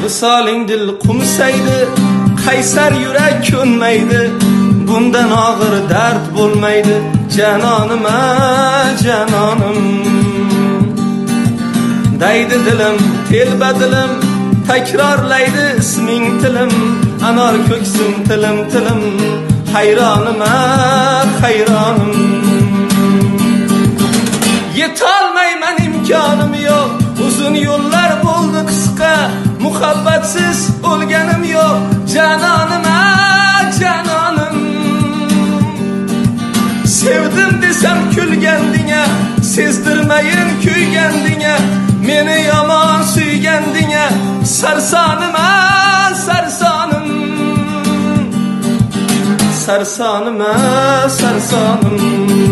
Visoling dil qumsaydi, qaysar yurak ko'nmaydi, bundan og'ir dard bo'lmaydi. Janonim, janonim, daydi dilim, telba dilim, takrorlaydi isming tilim, anor ko'ksim tilim tilim, hayronim, hayronim. Yetolmayman, imkonim yo'q, uzun yo'llar bo'ldi qisqa, muhabbatsiz o'lganim yo'q. Janonim, janonim, sevdim desam kulgandinga, sezdirmayin kuygandinga, meni yomon suygandinga. Sarsonim, sarsonim, sarsonim, sarsonim.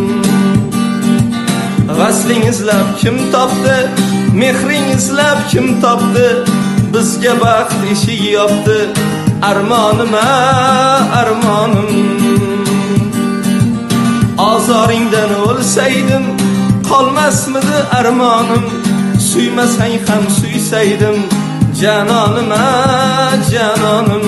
Vasling izlab kim topdi, mehring izlab kim topdi, bizga baxt eshik yopdi. Armonim, armonim, ozoringdan o'lsaydim qolmasmidi armonim, suymasang ham suysaydim. Janonim, janonim,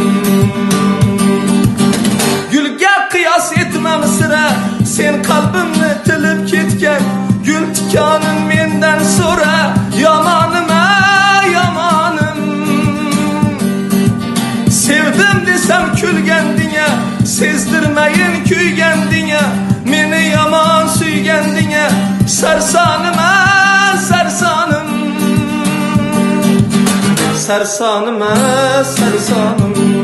gulga qiyos etmam sira, sen qalbimni tilib ketgan, gul tikonin mendan so'ra. Yomonim, yomonim, sevdim desam kulgandinga, sezdirmayin kuygandinga, meni yomon suygandinga. Sarsonim, sarsonim, sarsonim, sarsonim.